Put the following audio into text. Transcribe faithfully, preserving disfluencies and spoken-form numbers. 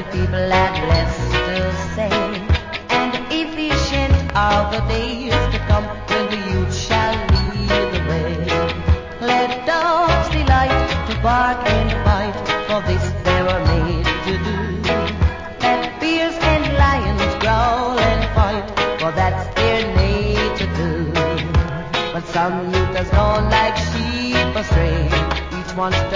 when people had less to say, and efficient are the days to come when the youth shall lead the way. Let dogs delight to bark and bite, for this they were made to do. Let bears and lions growl and fight, for that's their nature too. But some youth has gone like sheep astray, each one's